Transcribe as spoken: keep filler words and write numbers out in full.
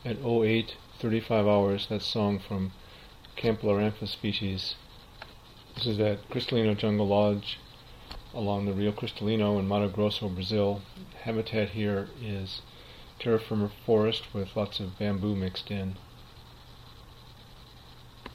at oh eight thirty-five hours, that song from Campylorantha species. This is at Cristalino Jungle Lodge along the Rio Cristalino in Mato Grosso, Brazil. Habitat here is terra firma forest with lots of bamboo mixed in.